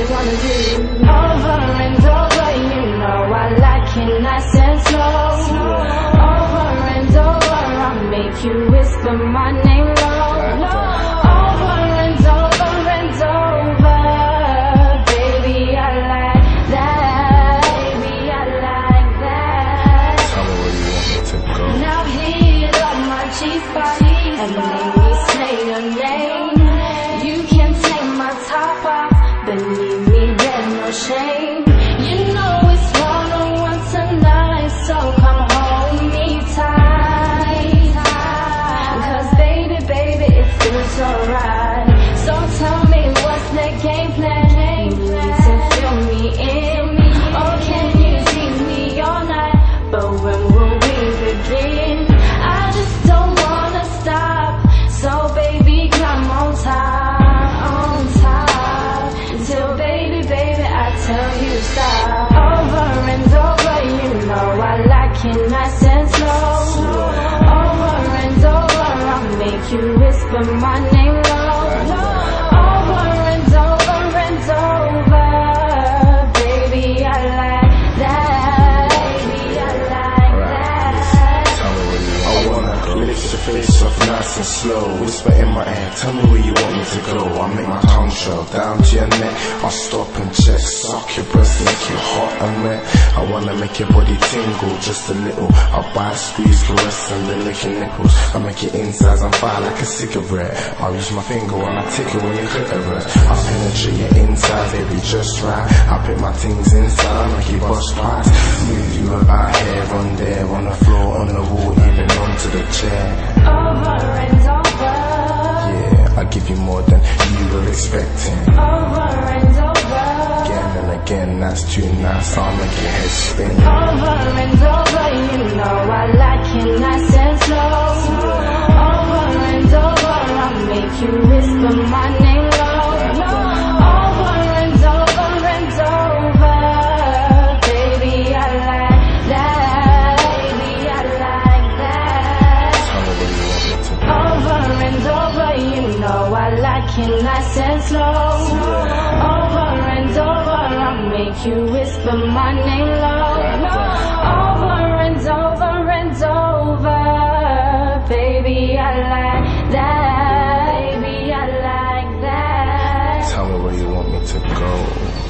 you wanna do. Over and over, you know I like it nice and slow. Over and over, I make you whisper my name low. Over and over and over, baby, I like that. Baby, I like that. Tell me where you want me to go. Now heat up my G-spot and make me say your name. You can take my top off, believe me, there's no shame. You know it's one-on-one tonight, so come hold me tight. Cause baby, baby, it feels alright. So tell me what's the game plan? You need to fill me in, or can you keep me all night? But when will we begin? I just don't wanna stop, so baby, come on top, till baby, baby, I tell you stop. Over and over, you know I like it nice and slow. Over and over, I make you whisper my name low. Over and over and over, baby, I like that. Baby, I like that. Tell me where you want me to go. Lift your face off nice and slow. Whisper in my ear, tell me where you want me to go. I make my tongue show down to your neck. I'll stop and check, suck your breast, make you hot and wet. I wanna make your body tingle just a little. I'll bite, squeeze, caress and then lick your nipples. I make your insides on fire like a cigarette. I'll use my finger when I tickle when you clitoris. I'll penetrate your insides, baby, just right. I'll put my things inside, I'll make you bust pipes. Move you about here, on there, on the floor, on the wall, even onto the chair. Over and over, Yeah, I give you more than you were expecting. over and over, Again and again, that's too nice, I'll make your head spin. over and over, you know I like it nice and slow. Over and over, I make you whisper my name low. Over and over and over, baby, I like that. Baby, I like that. Tell me where you want me to go. Over and over, you know I like it nice and slow. Over and over, I make you whisper my name low. Over and over and over, baby, I like that. Baby, I like that. Tell me where you want me to go.